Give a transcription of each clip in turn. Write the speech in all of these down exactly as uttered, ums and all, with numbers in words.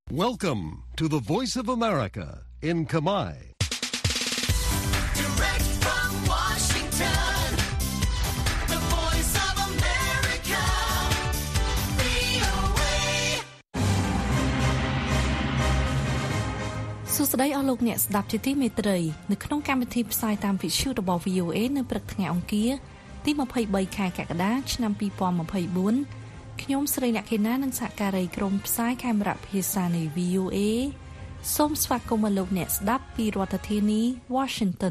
Welcome to the Voice of America in Kamai. Direct from Washington, the Voice of America, វី អូ เอសួស្តីអស់លោកអ្នកស្ដាប់ជាទីមេត្រីនៅក្នុងកម្មវិធីផ្សាយតាមវិទ្យុរបស់ វី អូ เอ នៅព្រឹកថ្ងៃអង្គារទីยี่สิบสามខែកក្កដាឆ្នាំยี่สิบยี่สิบสี่ខ្ញុំស្រីអ្នកខេណានិងសហការីក្រុមផ្សាយខេមរៈភាសានៃ វី អូ เอ សូមស្វាគមន៍លោកអ្នកស្ដាប់ពីរដ្ឋធានី Washington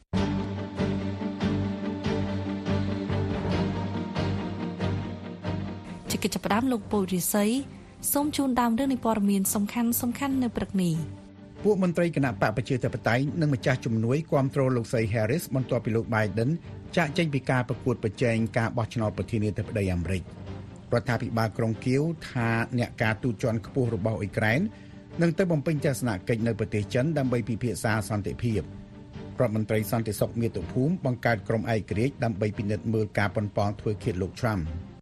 ជាកិច្ចចាប់ផ្ដើមលោកពូរិស័យសូមជូនដើមរឿងនៃព័ត៌មានសំខាន់សំខាន់នៅព្រឹកនេះពួកមន្ត្រីគណៈបកប្រជាធិបតេយ្យនិងម្ចាស់ជំនួយគាំទ្រលោកស្រី Harris បន្ទាប់ពីលោក Biden ចាក់ចេញពីការប្រកួតប្រជែងការបោះឆ្នោតប្រធានាធិបតីអាមេរិករដ្ឋាភិបាលក្រុងគៀវថាអ្នកការទូតជាន់ខ្ពស់របស់អ៊ុយក្រែននឹងទៅបំពេញទស្សនកិច្ចនៅប្រទេសចិនដើម្បីពិភាក្សាសន្តិភាពរដ្ឋមន្ត្រីសន្តិសុខមាតុភូមិបង្កើតក្រុមឯករាជ្យដើម្បីពិនិត្យមើលការប៉ុនប៉ងធ្វើឃាតលោក Trump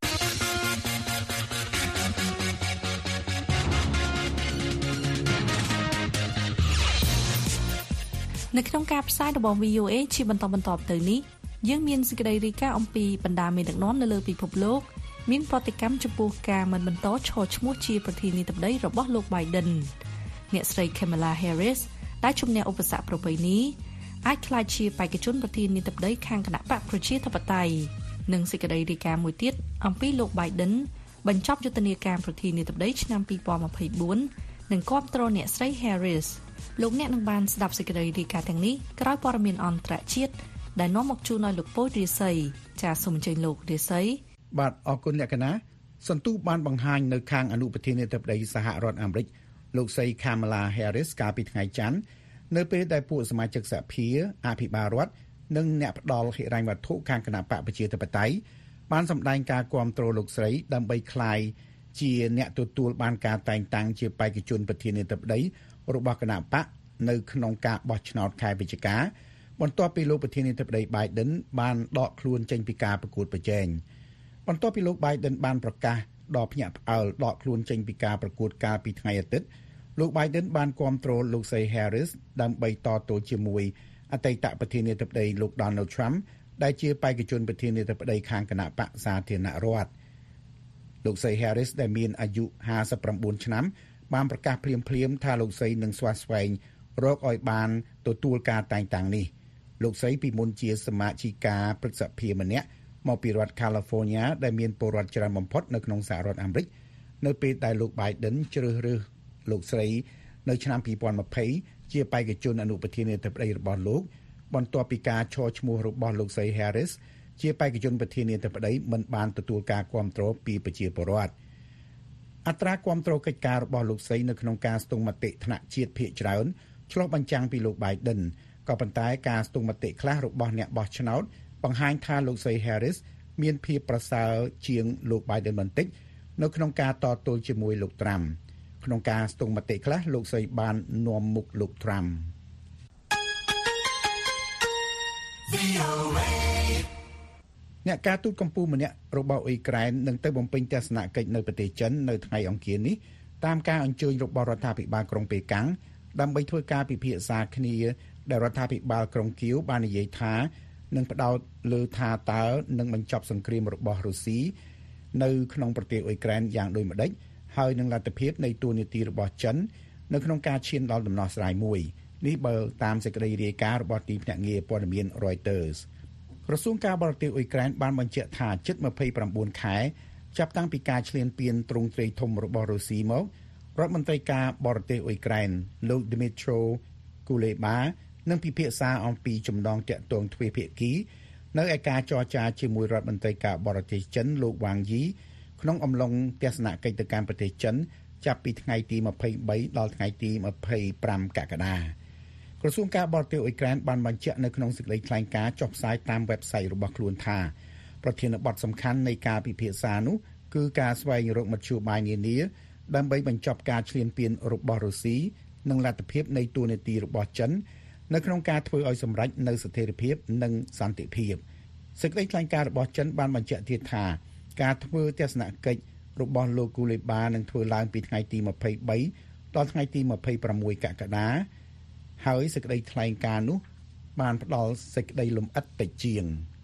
នៅក្នុងការផ្សាយរបស់ វី អូ เอ ជាបន្តបន្តទៅនេះយើងមានសេចក្តីរាយការណ៍អំពីបណ្ដាមេដឹកនាំនៅលើពិភពលោកមានប្រតិកម្មចំពោះការមិនបន្តឈរឈ្មោះជាប្រធានាធិបតីរបស់លោក Biden អ្នកស្រី Kamala Harris ដែលជំនះឧបសគ្គប្រពៃណីអាចក្លាយជាបេក្ខជនប្រធានាធិបតីខាងគណៈបកប្រជាធិបតេយ្យនិងសេចក្តីរាយការណ៍មួយទៀតអំពីលោក Biden បញ្ចប់យុទ្ធនាការប្រធានាធិបតីឆ្នាំยี่สิบยี่สิบสี่និងគាំទ្រអ្នកស្រី Harris លោកអ្នកនឹងបានស្ដាប់សេចក្តីរាយការណ៍ទាំងនេះក្រោយព័ត៌មានអន្តរជាតិដែលនាំមកជូនឲ្យលោកពូរិស័យចាសសូមអញ្ជើញលោករិស័យបាទអរគុណអ្នកកណាសន្ទុះបានបង្ហាញនៅខាងអនុប្រធានាធិបតីសហរដ្ឋអាមេរិកលោកស្រី Kamala Harris កាលពីថ្ងៃច័ន្ទនៅពេលដែលពួកសមាជិកសភាអភិបាលរដ្ឋនិងអ្នកផ្ដល់ហិរញ្ញវត្ថុខាងគណៈបកប្រជាធិបតេយ្យបានសម្ដែងការគាំទ្រលោកស្រីដើម្បីក្លាយជាអ្នកទទួលបានការតែងតាំងជាបេក្ខជនប្រធានាធិបតីរបស់គណៈបកនៅក្នុងការបោះឆ្នោតខែវិច្ឆិកាបន្ទាប់ពីលោកប្រធានាធិបតី Biden បានដកខ្លួនចេញពីការប្រកួតប្រជែងបន្ទាប់ពីលោក Biden បានប្រកាសដល់ភ្ញាក់ផ្អើលដកខ្លួនចេញពីការប្រកួតកាលពីថ្ងៃអាទិត្យលោក Biden បានគាំទ្រលោកស្រី Harris ដើម្បីតទល់ជាមួយអតីតប្រធានាធិបតីលោក Donald Trump ដែលជាបេក្ខជនប្រធានាធិបតីខាងគណៈបកសាធារណរដ្ឋលោកស្រី Harris ដែលមានអាយុห้าสิบเก้าឆ្នាំបានប្រកាសភ្លាមៗថាលោកស្រីនឹងស្វាស្វែងរកឲ្យបានទទួលការតែងតាំងនេះលោកស្រីពីមុនជាសមាជិកាព្រឹទ្ធសភាម្នាក់មកពីរដ្ឋ California ដែលមានពលរដ្ឋច្រើនបំផុតនៅក្នុងសហរដ្ឋអាមេរិកនៅពេលដែលលោក Biden ជ្រើសរើសលោកស្រីនៅឆ្នាំยี่สิบยี่สิบជាបេក្ខជនអនុប្រធានាធិបតីរបស់លោកបន្ទាប់ពីការឈរឈ្មោះរបស់លោកស្រី Harris ជាបេក្ខជនប្រធានាធិបតីមិនបានទទួលការគាំទ្រពីប្រជាពលរដ្ឋអត្រាគាំទ្រកិច្ចការរបស់លោកស្រីនៅក្នុងការស្ទង់មតិថ្នាក់ជាតិភាគច្រើនឆ្លុះបញ្ចាំងពីលោក Biden ក៏ប៉ុន្តែការស្ទង់មតិខ្លះរបស់អ្នកបោះឆ្នោតបង្ហាញថាលោកស្រី Harris មានភាពប្រសើរជាងលោក Biden បន្តិចនៅក្នុងការតទល់ជាមួយលោក Trump ក្នុងការស្ទង់មតិខ្លះលោកស្រីបាននាំមុខលោក Trump អ្នកការទូតកម្ពុជាម្នាក់របស់អ៊ុយក្រែននឹងទៅបំពេញទស្សនកិច្ចនៅប្រទេសចិននៅថ្ងៃអង្គារនេះតាមការអញ្ជើញរបស់រដ្ឋាភិបាលក្រុងប៉េកាំងដើម្បីធ្វើការពិភាក្សាគ្នាដែលរដ្ឋាភិបាលក្រុងគៀវបាននិយាយថានឹងផ្ដោតលើថាតើនឹងបញ្ចប់សង្គ្រាមរបស់រុស្ស៊ីនៅក្នុងប្រទេសអ៊ុយក្រែនយ៉ាងដូចម្តេចហើយនឹងលទ្ធភាពនៃទូនាទីរបស់ចិននៅក្នុងការឈានដល់ដំណោះស្រាយមួយនេះបើតាមសេចក្តីរាយការណ៍របស់ទីភ្នាក់ងារព័ត៌មាន Reuters ក្រសួងការបរទេសអ៊ុយក្រែនបានបញ្ជាក់ថាជិតยี่สิบเก้าខែចាប់តាំងពីការឈ្លានពានទ្រង់ទ្រាយធំរបស់រុស្ស៊ីមករដ្ឋមន្ត្រីការបរទេសអ៊ុយក្រែនលោក Dmytro Kuleba នឹងពិភាក្សាអំពីចំណងទាក់ទងទ្វេភាគីនៅឯការចរចាជាមួយរដ្ឋមន្ត្រីការបរទេសចិនលោកវ៉ាងយីក្នុងអំឡុងទស្សនកិច្ចទៅកាន់ប្រទេសចិនចាប់ពីថ្ងៃទីยี่สิบสามដល់ថ្ងៃទីยี่สิบห้ากក្កដាក្រសួងការបរទេសអ៊ុយក្រែនបានបញ្ជាក់នៅក្នុងសេចក្តីថ្លែងការណ៍ចុះផ្សាយតាម website របស់ខ្លួនថាប្រធានបទសំខាន់នៃការពិភាក្សានោះគឺការស្វែងរកមធ្យោបាយនានាដើម្បីបញ្ចប់ការឈ្លានពានរបស់រុស្ស៊ីនិងលទ្ធភាពនៃទូនាទីរបស់ចិននៅក្នុងការធ្វើឲ្យសម្រេចនូវស្ថិរភាពនិងសន្តិភាពសេចក្តីថ្លែងការណ៍របស់ចិនបានបញ្ជាក់ទៀតថាការធ្វើទស្សនកិច្ចរបស់លោកគូលេបានឹងធ្វើឡើងពីថ្ងៃទីยี่สิบสามដល់ថ្ងៃទីยี่สิบหกកក្កដាហើយសេចក្តីថ្លែងការណ៍នោះបានផ្ដល់សេចក្តីលម្អិតតិចជាង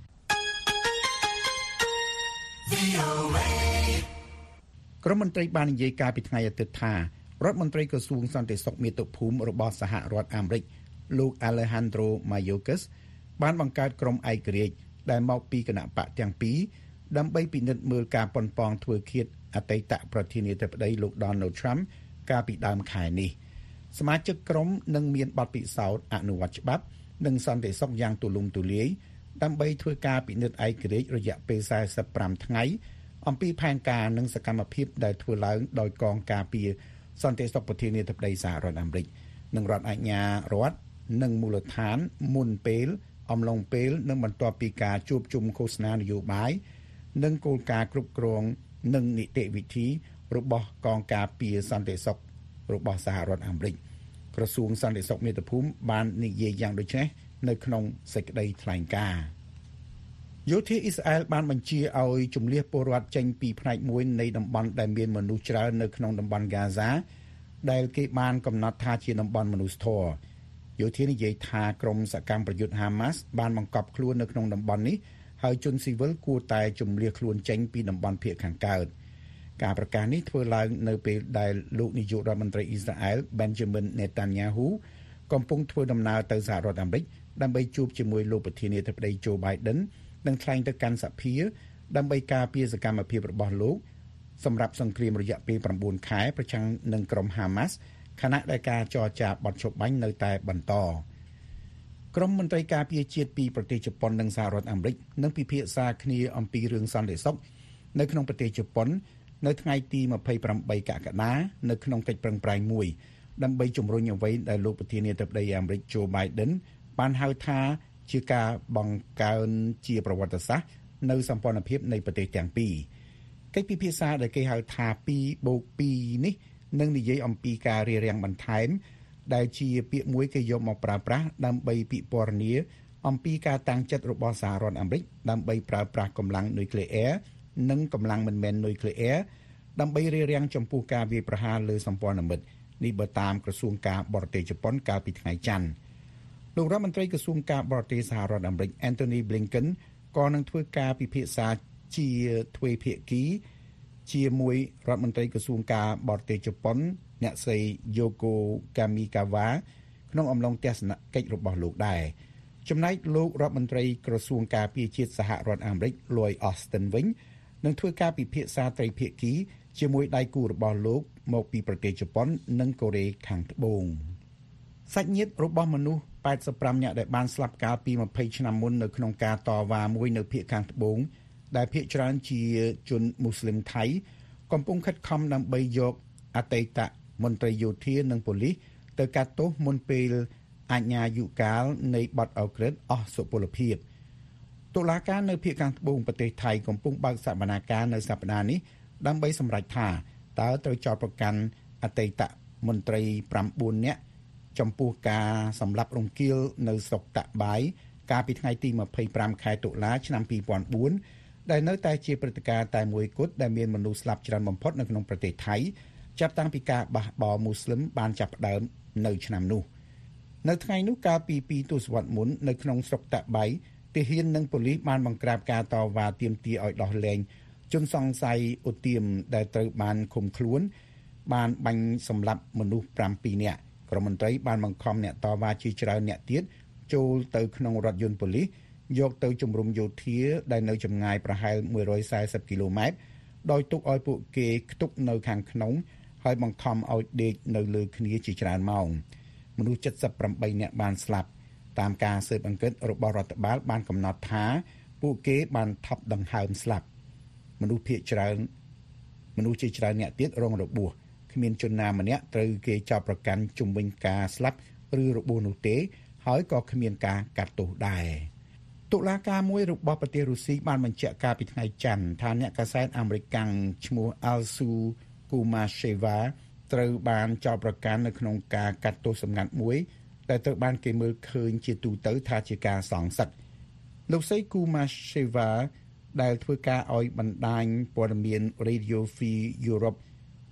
ក្រុមមន្ត្រីបាននិយាយកាលពីថ្ងៃអាទិត្យថារដ្ឋមន្ត្រីក្រសួងសន្តិសុខមាតុភូមិរបស់សហរដ្ឋអាមេរិកលោក Alejandro Mayorkas បានបង្កើតក្រុមឯករាជ្យដែលមកពីគណៈបកទាំងពីរដើម្បីពិនិត្យមើលការប៉ុនប៉ងធ្វើឃាតអតីតប្រធានាធិបតីលោក Donald Trump កាលពីដើមខែនេះសមាជិកក្រុមនឹងមានបទពិសោធន៍អនុវត្តច្បាប់និងសន្តិសុខយ៉ាងទូលំទូលាយដើម្បីធ្វើការពិនិត្យឯករាជ្យរយៈពេលสี่สิบห้าថ្ងៃអំពីផែនការនិងសកម្មភាពដែលធ្វើឡើងដោយកងការពារសន្តិសុខប្រធានាធិបតីសហរដ្ឋអាមេរិកនិងរដ្ឋអាជ្ញារដ្ឋនិងមូលដ្ឋានមុនពេលអំឡុងពេលនិងបន្ទាប់ពីការជួបជុំឃោសនានយោបាយនិងគោលការណ៍គ្រប់គ្រងនិងនីតិវិធីរបស់កងការពារសន្តិសុខរបស់សហរដ្ឋអាមេរិកក្រសួងសន្តិសុខមាតុភូមិបាននិយាយយ៉ាងដូចនេះនៅក្នុងសេចក្តីថ្លែងការណ៍យោធាអ៊ីស្រាអែលបានបញ្ជាឲ្យជំនះពលរដ្ឋចេញពីផ្នែកមួយនៃតំបន់ដែលមានមនុស្សច្រើននៅក្នុងតំបន់ហ្គាហ្សាដែលគេបានកំណត់ថាជាតំបន់មនុស្សធម៌យោធានិយាយថាក្រុមសកម្មប្រយុទ្ធហាម៉ាស់បានបង្កប់ខ្លួននៅក្នុងតំបន់នេះហើយជនស៊ីវិលគួរតែជំនះខ្លួនចេញពីតំបន់ភាគខាងកើតការប្រកាសនេះធ្វើឡើងនៅពេលដែលលោកនាយករដ្ឋមន្ត្រីអ៊ីស្រាអែល Benjamin Netanyahu កំពុងធ្វើដំណើរទៅសហរដ្ឋអាមេរិកដើម្បីជួបជាមួយលោកប្រធានាធិបតី Joe Biden និងថ្លែងទៅកាន់សភាដើម្បីការពារសកម្មភាពរបស់លោកសម្រាប់សង្គ្រាមរយៈពេលnineខែប្រឆាំងនឹងក្រុម Hamas ខណៈដែលការចរចាបទឈប់បាញ់នៅតែបន្តក្រុមមន្ត្រីការពារជាតិពីប្រទេសជប៉ុននិងសហរដ្ឋអាមេរិកនឹងពិភាក្សាគ្នាអំពីរឿងសន្តិសុខនៅក្នុងប្រទេសជប៉ុននៅថ្ងៃទីยี่สิบแปดកក្កដានៅក្នុងកិច្ចប្រឹងប្រែងមួយដើម្បីជំរុញអ្វីដែលលោកប្រធានាធិបតីអាមេរិក Joe Biden បានហៅថាជាការបង្កើនជាប្រវត្តិសាស្ត្រនៅសម្ព័ន្ធភាពនៃប្រទេសទាំងពីរកិច្ចពិភាក្សាដែលគេហៅថាtwoបូកtwoនេះនឹងនិយាយអំពីការរារាំងបន្ថែមដែលជាពាក្យមួយគេយកមកប្រើប្រាស់ដើម្បីពិពណ៌នាអំពីការតាំងចិត្តរបស់សហរដ្ឋអាមេរិកដើម្បីប្រើប្រាស់កម្លាំងនុយក្លេអ៊ែរនិងកម្លាំងមិនមែននុយក្លេអ៊ែរដើម្បីរារាំងចំពោះការវាយប្រហារលើសម្ព័ន្ធមិត្តនេះបើតាមក្រសួងការបរទេសជប៉ុនកាលពីថ្ងៃច័ន្ទលោករដ្ឋមន្ត្រីក្រសួងការបរទេសសហរដ្ឋអាមេរិក Antony Blinken ក៏នឹងធ្វើការពិភាក្សាជាទ្វេភាគីជាមួយរដ្ឋមន្ត្រីក្រសួងការបរទេសជប៉ុនអ្នកស្រី Yoko Kamikawa ក្នុងអំឡុងទស្សនកិច្ចរបស់លោកដែរចំណែកលោករដ្ឋមន្ត្រីក្រសួងការពារជាតិសហរដ្ឋអាមេរិក Lloyd Austin វិញនឹងធ្វើការពិភាក្សាត្រីភាគីជាមួយដៃគូរបស់លោកមកពីប្រទេសជប៉ុននិងកូរ៉េខាងត្បូងសាច់ញាតិរបស់មនុស្សeighty-fiveនាក់ដែលបានស្លាប់កាលពីtwentyឆ្នាំមុននៅក្នុងការតវ៉ាមួយនៅភាគខាងត្បូងដែលភាគច្រើនជាជនមូស្លីមថៃកំពុងខិតខំដើម្បីយកអតីតមន្ត្រីយោធានិងប៉ូលីសទៅកាត់ទោសមុនពេលអាជ្ញាយុកាលនៃបទអក្រិតអស់សុពលភាពតុលាការនៅភាគខាងត្បូងប្រទេសថៃកំពុងបើកសវនាការនៅសប្តាហ៍នេះដើម្បីសម្រេចថាតើត្រូវចោទប្រកាន់អតីតមន្ត្រីnineនាក់ចំពោះការសម្លាប់រង្គាលនៅស្រុកតាក់បាយកាលពីថ្ងៃទីtwenty-fiveខែតុលាឆ្នាំtwo thousand fourដែលនៅតែជាព្រឹត្តិការណ៍តែមួយគត់ដែលមានមនុស្សស្លាប់ច្រើនបំផុតនៅក្នុងប្រទេសថៃចាប់តាំងពីការបះបោរមូស្លីមបានចាប់ផ្ដើមនៅឆ្នាំនោះនៅថ្ងៃនោះកាលពីtwoទសវត្សរ៍មុននៅក្នុងស្រុកតាក់បាយទាហាននិងប៉ូលីសបានបង្ក្រាបការតវ៉ាទាមទារឲ្យដោះលែងជនសង្ស័យឧទាមដែលត្រូវបានឃុំខ្លួនបានបាញ់សម្លាប់មនុស្សsevenនាក់ក្រមមន្ត្រីបានបង្ខំអ្នកតវ៉ាជាច្រើនអ្នកទៀតចូលទៅក្នុងរថយន្តប៉ូលីសយកទៅជំរុំយោធាដែលនៅចម្ងាយប្រហែលone hundred fortyគីឡូម៉ែត្រដោយទុកឲ្យពួកគេខ្ទប់នៅខាងក្នុងហើយបង្ខំឲ្យដេកនៅលើគ្នាជាច្រើនម៉ោងមនុស្សseventy-eightនាក់បានស្លាប់តាមការស៊ើបអង្កេតរបស់រដ្ឋបាលបានកំណត់ថាពួកគេបានថប់ដង្ហើមស្លាប់មនុស្សភាគច្រើនមនុស្សជាច្រើនអ្នកទៀតរងរបួសគ្មានជនណាម្នាក់ត្រូវគេចោទប្រកាន់ជំវិញការស្លាប់ឬរបួសនោះទេហើយក៏គ្មានការកាត់ទោសដែរតុលាការមួយរបស់ប្រទេសរុស្ស៊ីបានបញ្ជាក់កាលពីថ្ងៃច័ន្ទថាអ្នកកាសែតអាមេរិកកាំងឈ្មោះ Alsu Kumasheva ត្រូវបានចោទប្រកាន់នៅក្នុងការកាត់ទោសសម្ងាត់មួយដែលត្រូវបានគេមើលឃើញជាទូទៅថាជាការសងសឹកលោកស្រី Kumasheva ដែលធ្វើការឲ្យបណ្ដាញព័ត៌មាន Radio Free Europe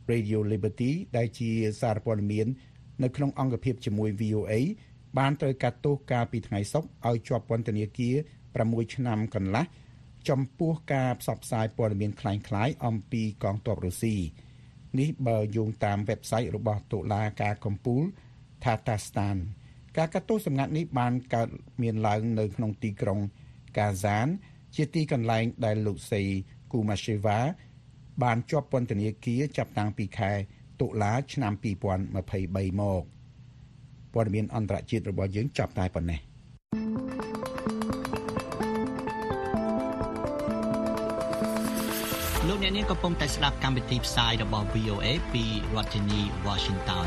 Radio Liberty ដែលជាសារព័ត៌មាននៅក្នុងអង្គភាពជាមួយ វី អូ អេ បានត្រូវកាត់ទោសកាលពីថ្ងៃសុក្រឲ្យជាប់ពន្ធនាគារ6ឆ្នាំកន្លះចំពោះការផ្សព្វផ្សាយព័ត៌មានคล้ายៗអំពីកងទ័ពរុស្ស៊ីនេះបើយោងតាម website របស់តុលាការកំពូល Tatarstan ការកាត់ទោសសម្ងាត់នេះបានកើតមានឡើងនៅក្នុងទីក្រុង Kazan ជាទីកន្លែងដែលលោកស្រី Kumasheva បានជាប់ពន្ធនាគារចាប់តាំងពីខែតុលាឆ្នាំពីរពាន់ម្ភៃបីមកព័ត៌មានអន្តរជាតិរបស់យើងចាប់តែប៉ុណ្ណេះលោកអ្នកនាងកំពុងតែស្ដាប់កម្មវិធីផ្សាយរបស់ វី អូ អេ ពីរដ្ឋធានី Washington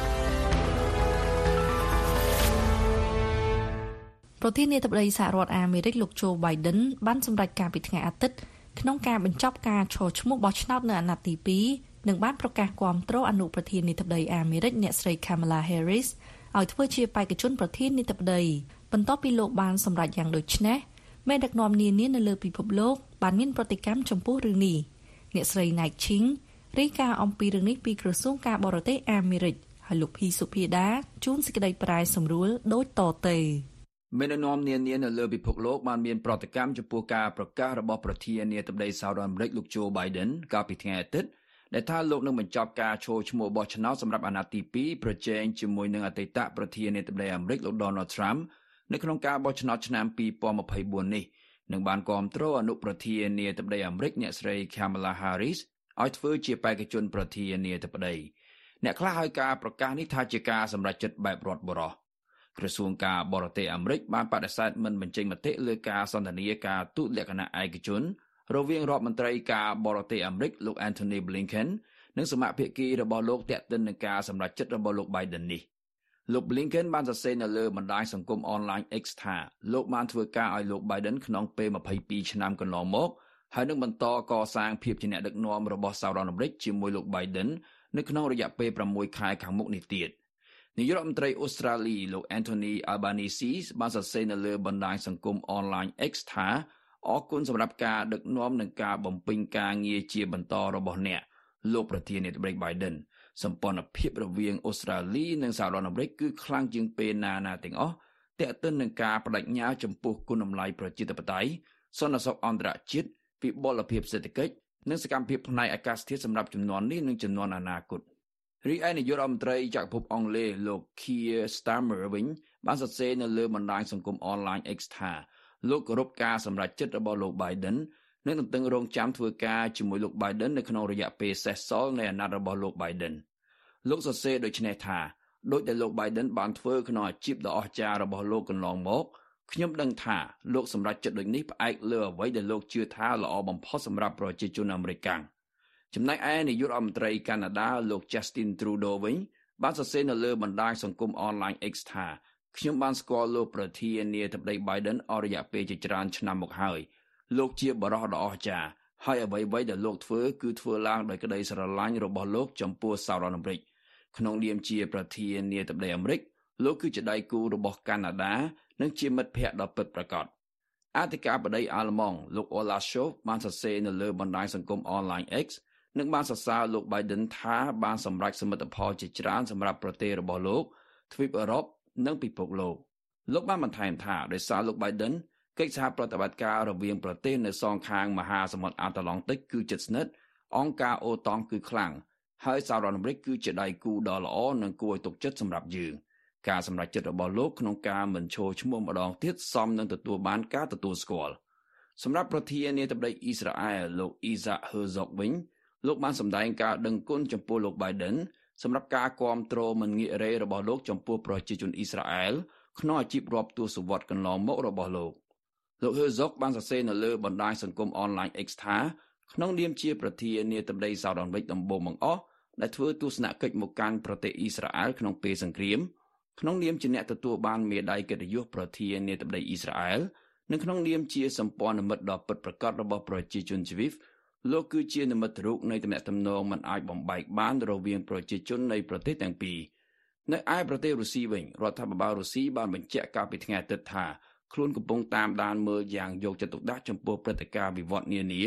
ប្រធានាធិបតីសហរដ្ឋអាមេរិកលោក Joe Biden បានសម្រេចការពីថ្ងៃអាទិត្យក្នុងការបញ្ចប់ការឈរឈ្មោះបោះឆ្នោតនៅអាណត្តិទីពីរនិងបានប្រកាសគាំទ្រអនុប្រធានាធិបតីអាមេរិកអ្នកស្រី Kamala Harris ឲ្យធ្វើជាបេក្ខជនប្រធានាធិបតីបន្ទាប់ពីលោកបានសម្រេចយ៉ាងដូចនេះមេដឹកនាំនានានៅលើពិភពលោកបានមានប្រតិកម្មចំពោះរឿងនេះអ្នកស្រី Nike Ching រាយការណ៍អំពីរឿងនេះពីក្រសួងការបរទេសអាមេរិកហើយលោកភីសុភាដាជួនសេចក្តីប្រាយសម្រួលដូចតទៅមេដឹកនាំនានានៅលើពិភពលោកបានមានប្រតិកម្មចំពោះការប្រកាសរបស់ប្រធានាធិបតីសហរដ្ឋអាមេរិកលោក Joe Biden កាលពីថ្ងៃអាទិត្យដែលថាលោកនឹងបញ្ចប់ការឈរឈ្មោះបោះឆ្នោតសម្រាប់អាណត្តិទីពីរប្រជែងជាមួយនឹងអតីតប្រធានាធិបតីអាមេរិកលោក Donald Trump នៅក្នុងការបោះឆ្នោតឆ្នាំពីរពាន់ម្ភៃបួននេះនឹងបានគាំទ្រអនុប្រធានាធិបតីអាមេរិកអ្នកស្រី Kamala Harris ឲ្យធ្វើជាបេក្ខជនប្រធានាធិបតីអ្នកខ្លះហៅការប្រកាសនេះថាជាការសម្រេចចិត្តបែបរដ្ឋបរោះក្រសួងការបរទេសអាមេរិកបានបដិសេធមិនបញ្ចេញមតិលើការសន្ទនាការទូតលក្ខណៈឯកជនរវាងរដ្ឋមន្ត្រីការបរទេសអាមេរិកលោក Antony Blinken និងសមាភាគីរបស់លោកទាក់ទិននឹងការសម្រេចចិត្តរបស់លោក Biden នេះលោក Blinken បានសរសេរនៅលើបណ្ដាញសង្គមអនឡាញ X ថាលោកបានធ្វើការឲ្យលោក Biden ក្នុងពេលម្ភៃពីរឆ្នាំកន្លងមកហើយនឹងបន្តកសាងភាពជាអ្នកដឹកនាំរបស់សហរដ្ឋអាមេរិកជាមួយលោក Biden នៅក្នុងរយៈពេលប្រាំមួយខែខាងមុខនេះទៀតនាយករដ្ឋមន្ត្រីអូស្ត្រាលីលោក Anthony Albanese បានសរសេរនៅលើបណ្ដាញសង្គមអនឡាញ X ថាអរគុណសម្រាប់ការដឹកនាំនិងការបំពេញការងារជាបន្តរបស់អ្នកលោកប្រធានាធិបតី Biden សម្ព័ន្ធភាពរវាងអូស្ត្រាលីនិងសហរដ្ឋអាមេរិកគឺខ្លាំងជាងពេលណាណាទាំងអស់ទាក់ទិននឹងការបដិញ្ញាចំពោះគុណតម្លៃប្រជាធិបតេយ្យសន្តិសុខអន្តរជាតិវិបលភាពសេដ្ឋកិច្ចនិងសកម្មភាពផ្នែកអាកាសធាតុសម្រាប់ជំនាន់នេះនិងជំនាន់អនាគតរីឯនាយករដ្ឋមន្ត្រីចក្រភពអង់គ្លេសលោក Keir Starmer វិញបានសរសេរនៅលើបណ្ដាញសង្គមអនឡាញ X ថាលោកគោរពការសម្រេចចិត្តរបស់លោក Biden និងទន្ទឹងរង់ចាំធ្វើការជាមួយលោក Biden នៅក្នុងរយៈពេលសេសសល់នៃអាណត្តិរបស់លោក Biden លោកសរសេរដូចនេះថាដោយដែលលោក Biden បានធ្វើក្នុងអាជីពដ៏អស្ចារ្យរបស់លោកកន្លងមកខ្ញុំដឹងថាលោកសម្រេចចិត្តដូចនេះផ្អែកលើអ្វីដែលលោកជឿថាល្អបំផុតសម្រាប់ប្រជាជនអាមេរិកកាំងចំណែកឯនាយករដ្ឋមន្ត្រីកាណាដាលោក Justin Trudeau វិញបានសរសេរនៅលើបណ្ដាញសង្គមអនឡាញ X ថាខ្ញុំបានស្គាល់លោកប្រធានាធិបតី Biden អស់រយៈពេលជាច្រើនឆ្នាំមកហើយលោកជាបរិសុទ្ធដ៏អស្ចារ្យហើយអ្វីៗដែលលោកធ្វើគឺធ្វើឡើងដោយក្តីស្រឡាញ់របស់លោកចំពោះសហរដ្ឋអាមេរិកក្នុងនាមជាប្រធានាធិបតីអាមេរិកលោកគឺជាដៃគូរបស់កាណាដានិងជាមិត្តភក្តិដ៏ពិតប្រាកដអធិការបតីអាល្លឺម៉ង់លោក Olaf Scholz បានសរសេរនៅលើបណ្ដាញសង្គមអនឡាញ X និងបានសរសើរលោក Biden ថាបានសម្រេចសមិទ្ធផលជាច្រើនសម្រាប់ប្រទេសរបស់លោកទ្វីបអឺរ៉ុបនិងពិភពលោកលោកបានបន្ថែមថាដោយសារលោក Biden កិច្ចសហប្រតិបត្តិការរវាងប្រទេសនៅសងខាងមហាសមុទ្រអាត្លង់តិកគឺជិតស្និទ្ធអង្គការអូតង់គឺខ្លាំងហើយសហរដ្ឋអាមេរិកគឺជាដៃគូដ៏ល្អនិងគួរឲ្យទុកចិត្តសម្រាប់យើងការសម្រេចចិត្តរបស់លោកក្នុងការមិនឈរឈ្មោះម្ដងទៀតសមនឹងទទួលបានការទទួលស្គាល់សម្រាប់ប្រធានាធិបតីអ៊ីស្រាអែលលោក Isaac Herzog វិញលោកបានសម្ដែងការដឹងគុណចំពោះលោក Biden សម្រាប់ការគាំទ្រមិនងាករេរបស់លោកចំពោះប្រជាជនអ៊ីស្រាអែលក្នុងអាជីពរាប់ទសវត្សរ៍កន្លងមករបស់លោកលោក Herzog បានសរសេរនៅលើបណ្ដាញសង្គមអនឡាញ X ថាក្នុងនាមជាប្រធានាធិបតីសហរដ្ឋអាមេរិកដំបូងបង្អស់ដែលធ្វើទស្សនកិច្ចមកកាន់ប្រទេសអ៊ីស្រាអែលក្នុងពេលសង្គ្រាមក្នុងនាមជាអ្នកទទួលបានមេដាយកិត្តិយសប្រធានាធិបតីអ៊ីស្រាអែលនិងក្នុងនាមជាសម្ព័ន្ធមិត្តដ៏ពិតប្រាកដរបស់ប្រជាជនជីវីសលោកគឺជានិមិត្តរូបនៃទំនាក់ទំនងមិនអាចបំបែកបានរវាងប្រជាជននៃប្រទេសទាំងពីរនៅឯប្រទេសរុស្ស៊ីវិញរដ្ឋាភិបាលរុស្ស៊ីបានបញ្ជាក់កាលពីថ្ងៃអាទិត្យថាខ្លួនកំពុងតាមដានមើលយ៉ាងយកចិត្តទុកដាក់ចំពោះព្រឹត្តិការណ៍វិវត្តនានា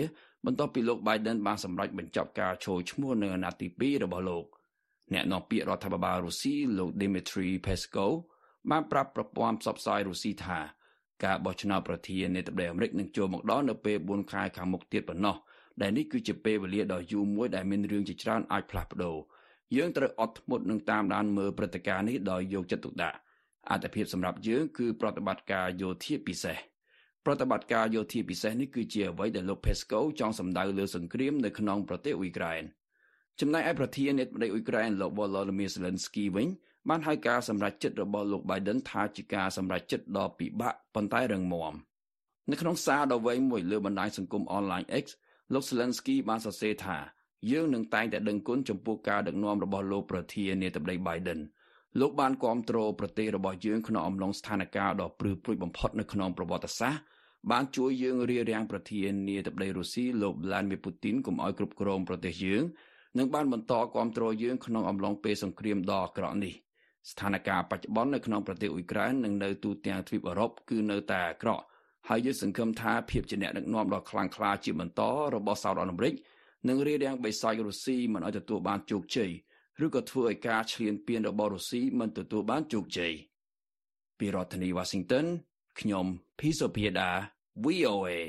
បន្ទាប់ពីលោក Biden បានសម្រេចបញ្ចប់ការចូលឈ្មោះនៅអាណត្តិទីពីររបស់លោកអ្នកនាំពាក្យរដ្ឋាភិបាលរុស្ស៊ីលោក Dmitry Peskov បានប្រាប់ប្រព័ន្ធផ្សព្វផ្សាយរុស្ស៊ីថាការបោះឆ្នោតប្រធានាធិបតីអាមេរិកនឹងចូលមកដល់នៅពេលបួនខែខាងមុខទៀតប៉ុណ្ណោះដែលនេះគឺជាពេលវេលាដ៏យូរមួយដែលមានរឿងជាច្រើនអាចផ្លាស់ប្ដូរយើងត្រូវអត់ធ្មត់នឹងតាមដានមើលព្រឹត្តិការណ៍នេះដោយយកចិត្តទុកដាក់អត្ថប្រយោជន៍សម្រាប់យើងគឺប្រតិបត្តិការយោធាពិសេសប្រតិបត្តិការយោធាពិសេសនេះគឺជាអ្វីដែលលោក Peskov ចង់សម្ដៅលើសង្គ្រាមនៅក្នុងប្រទេសអ៊ុយក្រែនចំណែកឯប្រធានាធិបតីអ៊ុយក្រែនលោក Volodymyr Zelensky វិញបានហៅការសម្រេចចិត្តរបស់លោក Biden ថាជាការសម្រេចចិត្តដ៏ពិបាកប៉ុន្តែរឹងមាំនៅក្នុងសារដ៏វែងមួយលើបណ្ដាញសង្គមអនឡាញ X លោក Zelensky បានសរសេរថាយើងនឹងតែងតែដឹងគុណចំពោះការដឹកនាំរបស់លោកប្រធានាធិបតី Biden លោកបានគាំទ្រប្រទេសរបស់យើងក្នុងអំឡុងស្ថានភាពដ៏ព្រឺព្រួចបំផុតនៅក្នុងប្រវត្តិសាស្ត្របានជួយយើងរារាំងប្រធានាធិបតីរុស្ស៊ីលោក Vladimir Putin កុំឲ្យគ្រប់គ្រងប្រទេសយើងនិងបានបន្តគាំទ្រយើងក្នុងអំឡុងពេលសង្គ្រាមដ៏អាក្រក់នេះស្ថានភាពបច្ចុប្បន្ននៅក្នុងប្រទេសអ៊ុយក្រែននិងនៅទូទាំងទ្វីបអឺរ៉ុបគឺនៅតែអាក្រក់ហើយយើងសង្ឃឹមថាភាពជាអ្នកដឹកនាំដ៏ខ្លាំងក្លាជាបន្តរបស់សហរដ្ឋអាមេរិកនឹងរារាំងបិសាចរុស្ស៊ីមិនឲ្យទទួលបានជោគជ័យឬក៏ធ្វើឲ្យការឈ្លានពានរបស់រុស្ស៊ីមិនទទួលបានជោគជ័យពីរដ្ឋធានី Washington ខ្ញុំ Phisophia វី អូ เอ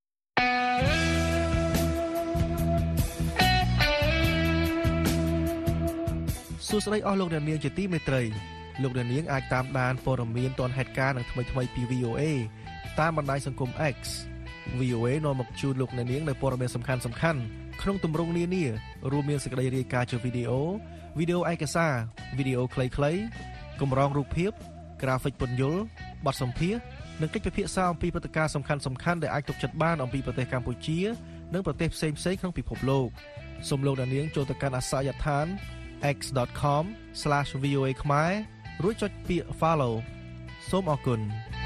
សួស្តីអស់លោកអ្នកនាងជាទីមេត្រីលោកអ្នកនាងអាចតាមដានព័ត៌មានទាន់ហេតុការណ៍និងថ្មីៗពី វី អូ เอ តាមបណ្ដាញសង្គម X វី អូ เอ នាំមកជូនលោកអ្នកនាងនៅព័ត៌មានសំខាន់ៗក្នុងទម្រង់នានារួមមានសេចក្តីរាយការណ៍ជាវីដេអូវីដេអូឯកសារវីដេអូខ្លីៗកម្រងរូបភាពក្រាហ្វិកពន្យល់បទសម្ភាសន៍និងកិច្ចពិភាក្សាអំពីព្រឹត្តិការណ៍សំខាន់ៗដែលអាចទុកចិត្តបានអំពីប្រទេសកម្ពុជានិងប្រទេសផ្សេងៗក្នុងពិភពលោកសូមលោកអ្នកនាងចូលទៅកាន់អាសយដ្ឋាន x dot com slash v o a ខ្មែររួចចុចពាក្យ follow សូមអរគុណ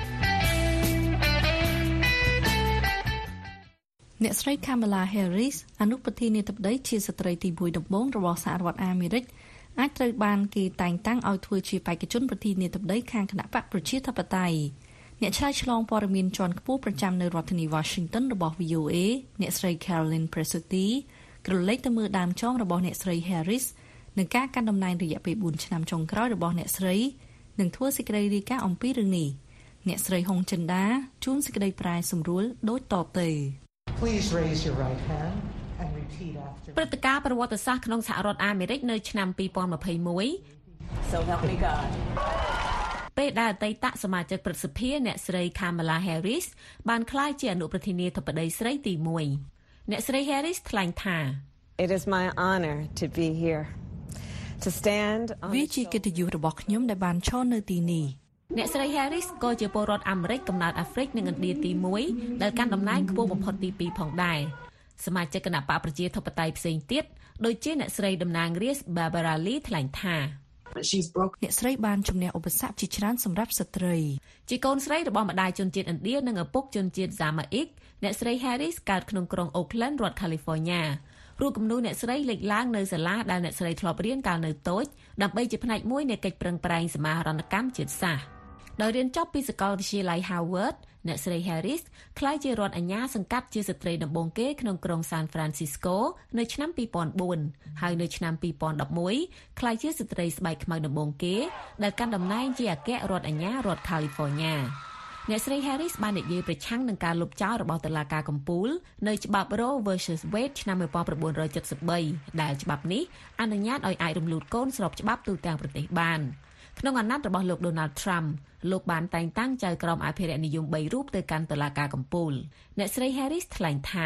អ្នកស្រី Kamala Harris អនុប្រធានាធិបតីជាស្ត្រីទីមួយដំបូងរបស់សហរដ្ឋអាមេរិកអាចត្រូវបានគេតែងតាំងឲ្យធ្វើជាបេក្ខជនប្រធានាធិបតីខាងគណៈបកប្រជាធិបតេយ្យអ្នកឆ្លើយឆ្លងព័ត៌មានជាន់ខ្ពស់ប្រចាំនៅរដ្ឋធានី Washington របស់ វី អូ เอ អ្នកស្រី Caroline Presutti ក្រឡេកទៅមើលដើមចងរបស់អ្នកស្រី Harris នឹងការកាន់តំណែងរយៈពេលបួនឆ្នាំចុងក្រោយរបស់អ្នកស្រីនឹងធ្វើសេចក្តីរាយការណ៍អំពីរឿងនេះអ្នកស្រីហុងចិនដាជួនសេចក្តីប្រែសម្រួលដូចតទៅ Please raise your right hand and repeat after me. ព្រឹត្តិការណ៍ប្រវត្តិសាស្ត្រក្នុងសហរដ្ឋអាមេរិកនៅឆ្នាំtwo thousand twenty-one So help me God. ពេលដែលអតីតសមាជិកព្រឹទ្ធសភាអ្នកស្រី Kamala Harris បានក្លាយជាអនុប្រធានាធិបតីស្រីទីoneអ្នកស្រី Harris ថ្លែងថា It is my honor to be here to stand on វាជាកិត្តិយសរបស់ខ្ញុំដែលបានឈរនៅទីនេះអ្នកស្រី Harris ក៏ជាពលរដ្ឋអាមេរិកកំណើតអាហ្វ្រិកនិងឥណ្ឌាទីoneដែលកាន់តំណែងខ្ពស់បំផុតទីtwoផងដែរសមាជិកគណៈបកប្រជាធិបតេយ្យផ្សេងទៀតដូចជាអ្នកស្រីតំណាងរាស្ត្រ Barbara Lee ថ្លែងថាអ្នកស្រីបានជំនះឧបសគ្គជាច្រើនសម្រាប់ស្ត្រីជាកូនស្រីរបស់ម្ដាយជនជាតិឥណ្ឌានិងឪពុកជនជាតិ Samoic អ្នកស្រី Harris កើតក្នុងក្រុង Oakland រដ្ឋ California រូបគំនូរអ្នកស្រីលេចឡើងនៅសាលាដែលអ្នកស្រីធ្លាប់រៀនកាលនៅតូចដើម្បីជាផ្នែកមួយនៃកិច្ចប្រឹងប្រែងសមាហរណកម្មជាតិសាសន៍ដោយរៀនចប់ពីសាកលវិទ្យាល័យ Harvard អ្នកស្រី Harris ក្លាយជារដ្ឋអាជ្ញាសង្កាត់ជាស្ត្រីដំបូងគេក្នុងក្រុង San Francisco នៅឆ្នាំtwo thousand fourហើយនៅឆ្នាំtwo thousand elevenក្លាយជាស្ត្រីស្បែកខ្មៅដំបូងគេដែលកាន់តំណែងជាអគ្គរដ្ឋអាជ្ញារដ្ឋ California អ្នកស្រី Harris បាននិយាយប្រឆាំងនឹងការលុបចោលរបស់តុលាការកំពូលនៅច្បាប់ Roe versus Wade ឆ្នាំnineteen seventy-three ដែលច្បាប់នេះអនុញ្ញាតឲ្យអាចរំលូតកូនស្របច្បាប់ទូទាំងប្រទេសបានក្នុងអាណត្តិរបស់លោក Donald Trump លោកបានតែងតាំងចៅក្រមអភិរក្សនិយមthreeរូបទៅកាន់តុលាការកំពូលអ្នកស្រី Harris ថ្លែងថា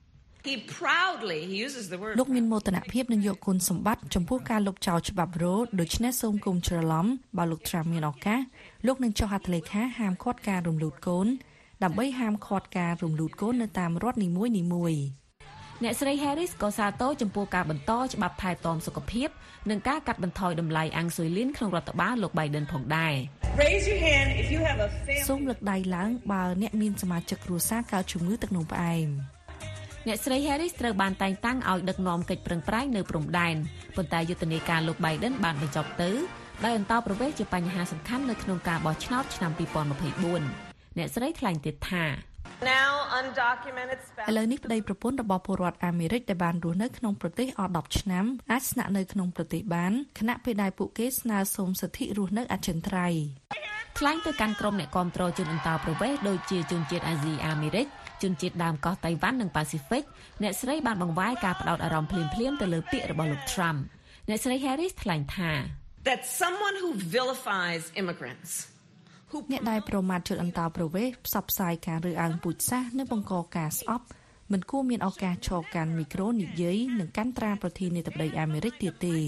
He proudly he uses the word លោកមានមោទនភាពនឹងយកគុណសម្បត្តិចំពោះការលុបចោលច្បាប់ Roe ដូច្នេះសូមគុំច្រឡំបើលោក Trump មានឱកាសលោកនឹងចុះហត្ថលេខាហាមឃាត់ការរំលូតកូនដើម្បីហាមឃាត់ការរំលូតកូននៅតាមរដ្ឋនីមួយៗអ្នកស្រី Harris ក៏សាទរចំពោះការបន្តច្បាប់ថែទាំសុខភាពនិងការកាត់បន្ថយតម្លៃអាំងស៊ុយលីនក្នុងរដ្ឋបាលលោក Biden ផងដែរ Raise your hand if you have a family សូមលើកដៃឡើងបើអ្នកមានសមាជិកគ្រួសារកើតជំងឺទឹកនោមផ្អែមអ្នកស្រី Harris ត្រូវបានតែងតាំងឲ្យដឹកនាំកិច្ចប្រឹងប្រែងនៅព្រំដែនប៉ុន្តែយុទ្ធនាការលោក Biden បានបញ្ចប់ទៅដោយអន្តោប្រវេសន៍ជាបញ្ហាសំខាន់នៅក្នុងការបោះឆ្នោតឆ្នាំtwo thousand twenty-fourអ្នកស្រីថ្លែងទៀតថា Now undocumented ឥឡូវនេះប្តីប្រពន្ធរបស់ពលរដ្ឋអាមេរិកដែលបានរស់នៅក្នុងប្រទេសអស់ដប់ឆ្នាំអាចស្នាក់នៅក្នុងប្រទេសបានខណៈពេលដែលពួកគេស្នើសុំសិទ្ធិរស់នៅអចិន្ត្រៃយ៍ថ្លែងទៅកាន់ក្រុមអ្នកគាំទ្រជនអន្តោប្រវេសន៍ដូចជាជនជាតិអាស៊ីអាមេរិកជនជាតិដើមកោះតៃវ៉ាន់និងប៉ាស៊ីហ្វិកអ្នកស្រីបានបង្វែរការផ្ដោតអារម្មណ៍ភ្លាមៗទៅលើពាក្យរបស់លោក Trump អ្នកស្រី Harris ថ្លែងថា that someone who vilifies immigrants who អ្នកដែលប្រមាថជនអន្តោប្រវេសន៍ផ្សព្វផ្សាយការរើសអើងពូជសាសន៍និងបង្កការស្អប់មិនគួរមានឱកាសឈរកាន់មីក្រូនិយាយនិងកាន់ត្រាប្រធានាធិបតីអាមេរិកទៀតទេ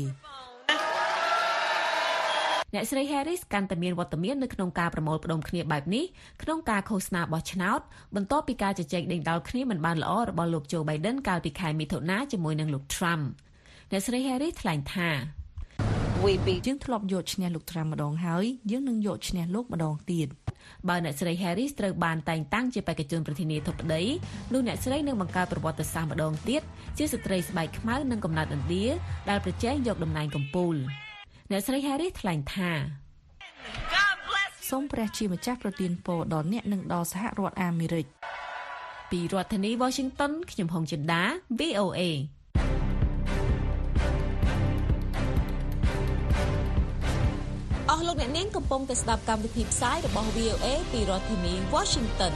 អ្នកស្រី Harris កាន់តែមានវត្តមាននៅក្នុងការប្រមូលផ្ដុំគ្នាបែបនេះក្នុងការឃោសនាបោះឆ្នោតបន្ទាប់ពីការជជែកដេញដោលគ្នាមិនបានល្អរបស់លោក Joe Biden កាលពីខែមិថុនាជាមួយនឹងលោក Trump អ្នកស្រី Harris ថ្លែងថាយើងធ្លាប់យកឈ្នះលោក Trump ម្ដងហើយយើងនឹងយកឈ្នះលោកម្ដងទៀតបើអ្នកស្រី Harris ត្រូវបានតែងតាំងជាបេក្ខជនប្រធានាធិបតីនោះអ្នកស្រីនឹងបង្កើតប្រវត្តិសាស្ត្រម្ដងទៀតជាស្ត្រីស្បែកខ្មៅនិងកំណើតឥណ្ឌាដែលប្រជែងយកតំណែងកំពូលអ្នកស្រី Harris ថ្លែងថាសូមព្រះជាម្ចាស់ប្រទានពរដល់អ្នកនិងដល់សហរដ្ឋអាមេរិកពីរដ្ឋធានី Washington ខ្ញុំហុងចិន្តា វី អូ เอ អស់លោកអ្នកនាងកំពុងតែស្ដាប់កម្មវិធីផ្សាយរបស់ វី អូ เอ ពីរដ្ឋធានី Washington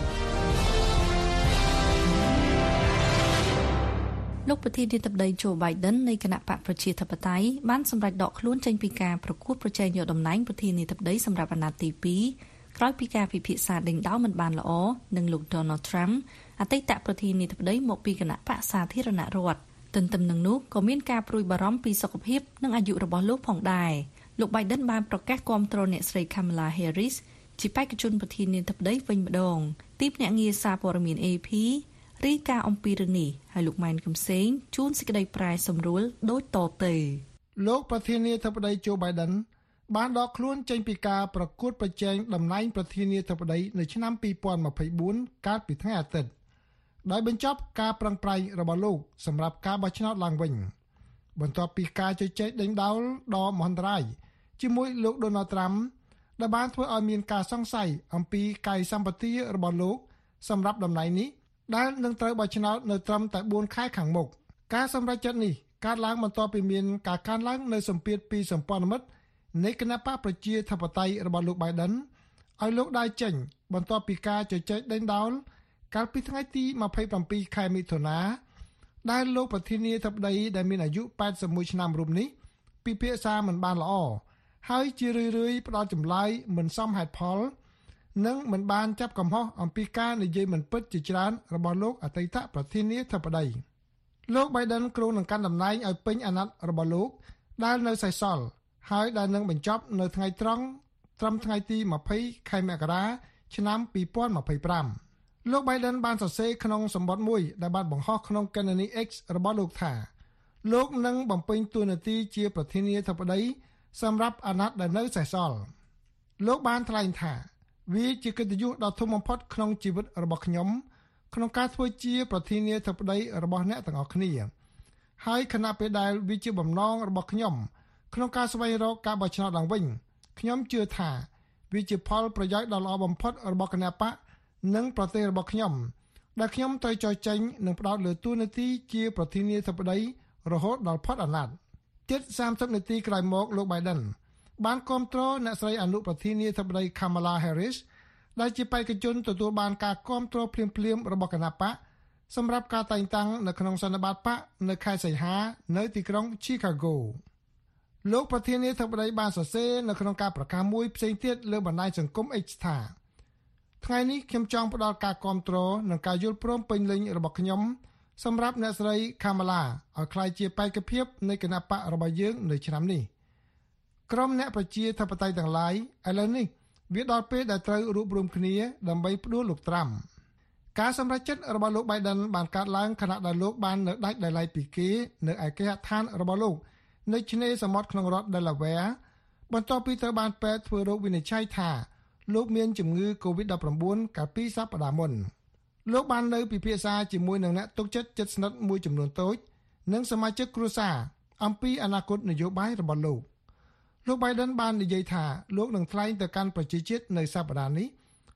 លោកប្រធានាធិបតី Joe Biden នៃគណៈបកប្រជាធិបតេយ្យបានសម្រេចដកខ្លួនចេញពីការប្រកួតប្រជែងយកតំណែងប្រធានាធិបតីសម្រាប់អាណត្តិទីពីរក្រោយពីការពិភាក្សាដេញដោលមិនបានល្អនឹងលោក Donald Trump អតីតប្រធានាធិបតីមកពីគណៈបកសាធារណរដ្ឋទន្ទឹមនឹងនោះក៏មានការព្រួយបារម្ភពីសុខភាពនិងអាយុរបស់លោកផងដែរលោក Biden បានប្រកាសគាំទ្រអ្នកស្រី Kamala Harris ជាបេក្ខជនប្រធានាធិបតីវិញម្ដងទីភ្នាក់ងារសារព័ត៌មាន เอ พี រីកាអំពីរឿងនេះហើយលោកម៉ែនកំសែងជួនសេចក្តីប្រែសម្រួលដូចតទៅលោកប្រធានាធិបតី Joe Biden បានដកខ្លួនចេញពីការប្រកួតប្រជែងតំណែងប្រធានាធិបតីនៅឆ្នាំពីរពាន់ម្ភៃបួនកាលពីថ្ងៃអាទិត្យដោយបញ្ចប់ការប្រឹងប្រែងរបស់លោកសម្រាប់ការបោះឆ្នោតឡើងវិញបន្ទាប់ពីការជជែកដេញដោលដ៏មហន្តរាយជាមួយលោក Donald Trump ដែលបានធ្វើឲ្យមានការសង្ស័យអំពីកាយសម្បទារបស់លោកសម្រាប់តំណែងនេះដែលនឹងត្រូវបោះឆ្នោតនៅត្រឹមតែបួនខែខាងមុខការសម្រេចចិត្តនេះកើតឡើងបន្ទាប់ពីមានការកើនឡើងនៅសម្ពាធពីសម្ព័ន្ធមិត្តនៃគណបកប្រជាធិបតេយ្យរបស់លោក Biden ឲ្យលោកដើរចេញបន្ទាប់ពីការជជែកដេញដោលកាលពីថ្ងៃទីម្ភៃប្រាំពីរខែមិថុនាដែលលោកប្រធានាធិបតីដែលមានអាយុប៉ែតសិបមួយឆ្នាំរូបនេះពិភាក្សាមិនបានល្អហើយជារឿយៗផ្ដោតចម្លើយមិនសមហេតុផលនិងមិនបានចាប់កំហុសអំពីការនិយាយមិនពិតជាច្រើនរបស់លោកអតីតប្រធានាធិបតីលោក Biden គ្រោងនឹងកាន់តំណែងឲ្យពេញអាណត្តិរបស់លោកដែលនៅសេសសល់ហើយដែលនឹងបញ្ចប់នៅថ្ងៃត្រង់ត្រឹមថ្ងៃទីម្ភៃខែមករាឆ្នាំពីរពាន់ម្ភៃប្រាំលោក Biden បានសរសេរក្នុងសម្បត្តិមួយដែលបានបង្ហោះក្នុងគណនី X របស់លោកថាលោកនឹងបំពេញតួនាទីជាប្រធានាធិបតីសម្រាប់អាណត្តិដែលនៅសេសសល់លោកបានថ្លែងថាវាជាកិត្តិយសដ៏ធំបំផុតក្នុងជីវិតរបស់ខ្ញុំក្នុងការធ្វើជាប្រធានាធិបតីរបស់អ្នកទាំងអស់គ្នាហើយខណៈពេលដែលវាជាបំណងរបស់ខ្ញុំក្នុងការស្វែងរកការបោះឆ្នោតឡើងវិញខ្ញុំជឿថាវាជាផលប្រយោជន៍ដ៏ល្អបំផុតរបស់គណបកនិងប្រទេសរបស់ខ្ញុំដែលខ្ញុំត្រូវចោះចេញនិងផ្ដោតលើតួនាទីជាប្រធានាធិបតីរហូតដល់ផុតអាណត្តិជិតសាមសិបនាទីក្រោយមកលោក Biden បានគាំទ្រអ្នកស្រីអនុប្រធានាធិបតី Kamala Harris ដែលជាបេក្ខជនទទួលបានការគាំទ្រភ្លាមៗរបស់គណបកសម្រាប់ការតែងតាំងនៅក្នុងសន្និបាតបកនៅខែសីហានៅទីក្រុង Chicago លោកប្រធានាធិបតីបានសរសេរនៅក្នុងការប្រកាសមួយផ្សេងទៀតលើបណ្ដាញសង្គម X ថាថ្ងៃនេះខ្ញុំចង់ផ្ដល់ការគាំទ្រនិងការយល់ព្រមពេញលេញរបស់ខ្ញុំសម្រាប់អ្នកស្រី Kamala ឲ្យក្លាយជាបេក្ខភាពនៃគណបករបស់យើងនៅឆ្នាំនេះក្រុមអ្នកប្រជាធិបតេយ្យទាំងឡាយឥឡូវនេះវាដល់ពេលដែលត្រូវរួបរวมគ្នាដើម្បីផ្ដួលលោកត្រាំការសម្រេចចិត្តរបស់លោក Biden បានកើតឡើងខណៈដែលលោកបាននៅដាច់ដោយឡែកពីគេនៅឯគេហដ្ឋានរបស់លោកនៅឆ្នេរសមុទ្រក្នុងរដ្ឋ Delaware បន្ទាប់ពីត្រូវបានពេទ្យធ្វើរោគវិនិច្ឆ័យថាលោកមានជំងឺ កូវីដ ដប់ប្រាំបួន កាលពីសប្តាហ៍មុនលោកបាននៅពិភាក្សាជាមួយនឹងអ្នកទុកចិត្តជិតស្និទ្ធមួយចំនួនតូចនិងសមាជិកគ្រួសារអំពីអនាគតនយោបាយរបស់លោកលោក Biden បាននិយាយថាលោកនឹងថ្លែងទៅកាន់ប្រជាជាតិនៅសប្តាហ៍នេះ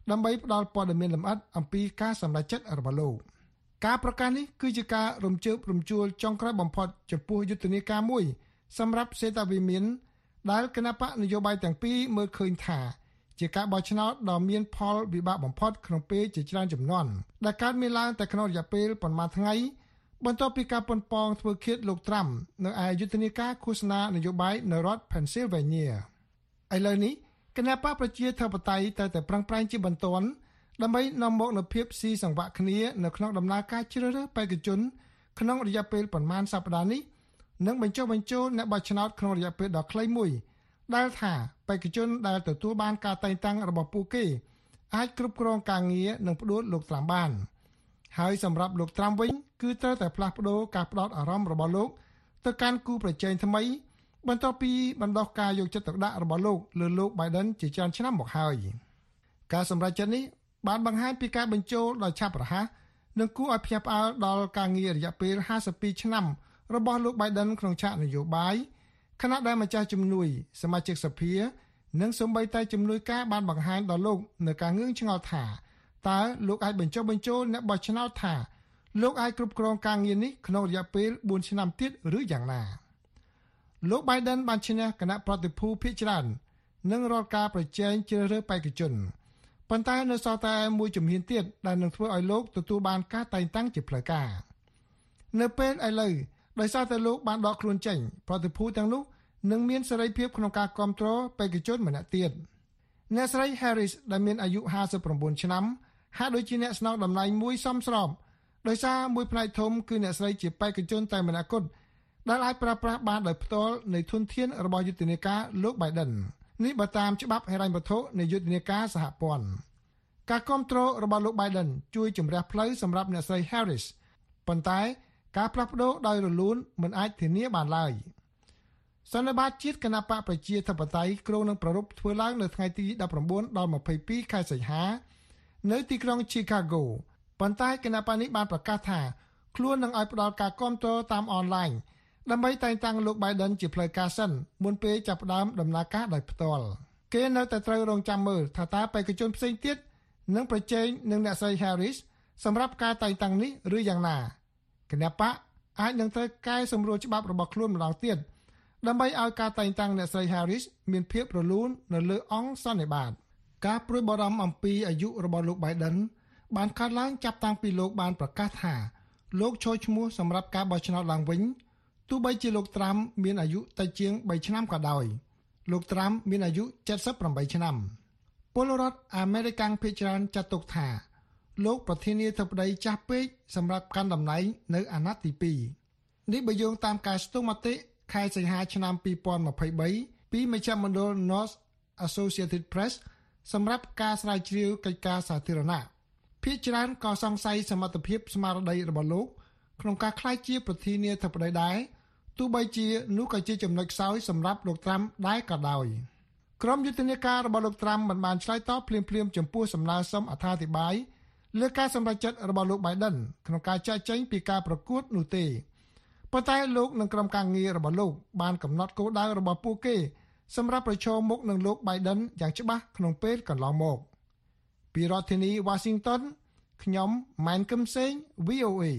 ដើម្បីផ្ដល់ព័ត៌មានលម្អិតអំពីការសម្រេចចិត្តរបស់លោកការប្រកាសនេះគឺជាការរំជើបរំជួលចុងក្រោយបំផុតចំពោះយុទ្ធនាការមួយសម្រាប់សេតាវិមានដែលគណៈបកនយោបាយទាំងពីរមើលឃើញថាជាការបោះឆ្នោតដ៏មានផលវិបាកបំផុតក្នុងពេលជាច្រើនជំនាន់ដែលកើតមានឡើងតែក្នុងរយៈពេលប៉ុន្មានថ្ងៃបន្ទាប់ពីការប៉ុនប៉ងធ្វើឃាតលោកត្រាំនៅឯយុទ្ធនាការឃោសនានយោបាយនៅរដ្ឋ Pennsylvania ឥឡូវនេះគណៈបកប្រជាធិបតេយ្យតែតែប្រឹងប្រែងជាបន្ទាន់ដើម្បីនាំមកនូវភាពស៊ីសង្វាក់គ្នានៅក្នុងដំណើរការជ្រើសរើសបេក្ខជនក្នុងរយៈពេលប្រមាណសប្តាហ៍នេះនិងបញ្ចុះបញ្ចូលអ្នកបោះឆ្នោតក្នុងរយៈពេលដ៏ខ្លីមួយដែលថាបេក្ខជនដែលទទួលបានការតែងតាំងរបស់ពួកគេអាចគ្រប់គ្រងការងារនិងផ្ដួលលោកត្រាំបានហើយសម្រាប់លោកត្រាំវិញគឺត្រូវតែផ្លាស់ប្ដូរការផ្ដោតអារម្មណ៍របស់លោកទៅកាន់គូប្រជែងថ្មីបន្ទាប់ពីបណ្ដោះការយកចិត្តទុកដាក់របស់លោកលើលោក Biden ជាច្រើនឆ្នាំមកហើយការសម្រេចចិត្តនេះបានបង្ហាញពីការបញ្ចូលដ៏ឆាប់រហ័សនិងគួរឲ្យភ្ញាក់ផ្អើលដល់ការងាររយៈពេលห้าสิบពីរឆ្នាំរបស់លោក Biden ក្នុងឆាកនយោបាយខណៈដែលម្ចាស់ជំនួយសមាជិកសភានិងសូម្បីតែជំនួយការបានបង្ហាញដល់លោកនៅការងឿងឆ្ងល់ថាតើលោកអាចបញ្ចុះបញ្ចូលអ្នកបោះឆ្នោតថាលោកអាចគ្រប់គ្រងការងារនេះក្នុងរយៈពេលបួនឆ្នាំទៀតឬយ៉ាងណាលោក Biden បានឈ្នះគណៈប្រតិភូភាគច្រើននិងរាល់ការប្រជែងជ្រើសរើសបេក្ខជនប៉ុន្តែនៅសល់តែមួយជំហានទៀតដែលនឹងធ្វើឲ្យលោកទទួលបានការតែងតាំងជាផ្លូវការនៅពេលឥឡូវដោយសារតែលោកបានដកខ្លួនចេញប្រតិភូទាំងនោះនឹងមានសេរីភាពក្នុងការគ្រប់គ្រងបេក្ខជនម្នាក់ទៀតអ្នកស្រី Harris ដែលមានអាយុห้าสิบเก้าឆ្នាំហាក់ដូចជាអ្នកស្នងតំណែងមួយសមស្របដោយសារមួយផ្នែកធំគឺអ្នកស្រីជាបេក្ខជនតែម្នាក់គត់ដែលអាចប្រើប្រាស់បានដោយផ្ទាល់នៃធនធានរបស់យុទ្ធនាការលោក Biden នេះបើតាមច្បាប់ហិរញ្ញវត្ថុនៃយុទ្ធនាការសហព័ន្ធការគ្រប់គ្រងរបស់លោក Biden ជួយជំរះផ្លូវសម្រាប់អ្នកស្រី Harris ប៉ុន្តែការផ្លាស់ប្ដូរដោយរលូនមិនអាចធានាបានឡើយសន្និបាតជាតិគណៈបកប្រជាធិបតេយ្យគ្រោងនឹងប្រារព្ធធ្វើឡើងនៅថ្ងៃទីដប់ប្រាំបួនដល់ម្ភៃពីរខែសីហានៅទីក្រុង Chicago ប៉ុន្តែគណៈបកនេះបានប្រកាសថាខ្លួននឹងឲ្យផ្ដល់ការគាំទ្រតាមអនឡាញដើម្បីតែងតាំងលោក Biden ជាផ្លូវការសិនមុនពេលចាប់ផ្ដើមដំណើរការដោយផ្ទាល់គេនៅតែត្រូវរងចាំមើលថាតើបេក្ខជនផ្សេងទៀតនឹងប្រជែងនឹងអ្នកស្រី Harris សម្រាប់ការតែងតាំងនេះឬយ៉ាងណាគណៈបកអាចនឹងត្រូវកែសម្រួលច្បាប់របស់ខ្លួនម្ដងទៀតដើម្បីឲ្យការតែងតាំងអ្នកស្រី Harris មានភាពរលូននៅលើអង្គសន្និបាតការព្រួយបារម្ភអំពីអាយុរបស់លោក Biden បានកើតឡើងចាប់តាំងពីលោកបានប្រកាសថាលោកចូលឈ្មោះសម្រាប់ការបោះឆ្នោតឡើងវិញទោះបីជាលោកត្រាំមានអាយុតិចជាងបីឆ្នាំក៏ដោយលោកត្រាំមានអាយុเจ็ดสิบแปดឆ្នាំពលរដ្ឋអាមេរិកាំងភាគច្រើនចាត់ទុកថាលោកប្រធានាធិបតីចាស់ពេកសម្រាប់កាន់តំណែងនៅអាណត្តិទីពីរនេះបើយោងតាមការស្ទង់មតិខែសីហាឆ្នាំពីរពាន់ម្ភៃបីពីមជ្ឈមណ្ឌល North Associated Press សម្រាប់ការស្រាវជ្រាវកិច្ចការសាធារណៈភាគច្រើនក៏សង្ស័យសមត្ថភាពស្មារតីរបស់លោកក្នុងការក្លាយជាប្រធានាធិបតីដែរទោះបីជានោះក៏ជាចំណុចខ្សោយសម្រាប់លោកត្រាំដែរក៏ដោយក្រុមយុទ្ធនាការរបស់លោកត្រាំមិនបានឆ្លើយតបភ្លាមៗចំពោះសំណើសុំអត្ថាធិប្បាយលើការសម្រេចចិត្តរបស់លោក Biden ក្នុងការចាកចេញពីការប្រកួតនោះទេប៉ុន្តែលោកនិងក្រុមការងាររបស់លោកបានកំណត់គោលដៅរបស់ពួកគេសម្រាប់ប្រឈមមុខនឹងលោក Biden យ៉ាងច្បាស់ក្នុងពេលកន្លងមកពីរដ្ឋធានី Washington ខ្ញុំម៉ែនកឹមសេង វី អូ เอ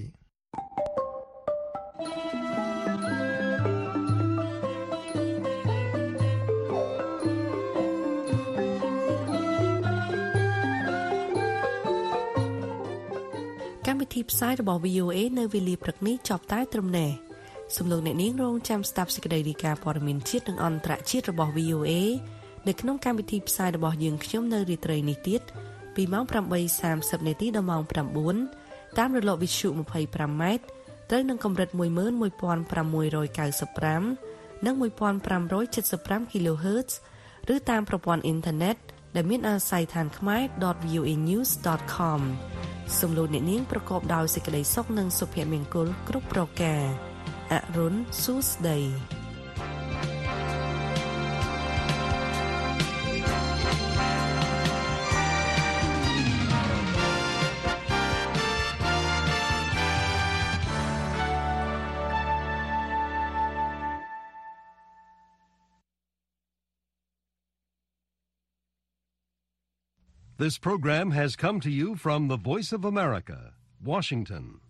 កម្មវិធីផ្សាយរបស់ វី អូ เอ នៅវេលាព្រឹកនេះចប់តែត្រឹមនេះសំឡេងអ្នកនាងរងចាំស្ដាប់សេចក្តីរាយការណ៍ព័ត៌មានជាតិនិងអន្តរជាតិរបស់ វី អូ เอ នៅក្នុងកម្មវិធីផ្សាយរបស់យើងខ្ញុំនៅរាត្រីនេះទៀតពីម៉ោងប្រាំបីសាមសិបនាទីដល់ម៉ោងប្រាំបួនតាមរលកវិទ្យុยี่สิบห้าម៉ែត្រត្រូវនឹងកម្រិតmột một năm sáu九fiveនិងmột five seven five គីឡូហឺតซ์ឬតាមប្រព័ន្ធអ៊ីនធឺណិតដែលមានអាស័យដ្ឋានខ្មែរ ដត វី អូ เอ นิวส์ ដត com សំឡេងអ្នកនាងប្រកបដោយសេចក្តីសុខនិងសុភមង្គលគ្រប់ប្រការអរុនសួស្តី This program has come to you from the Voice of America, Washington.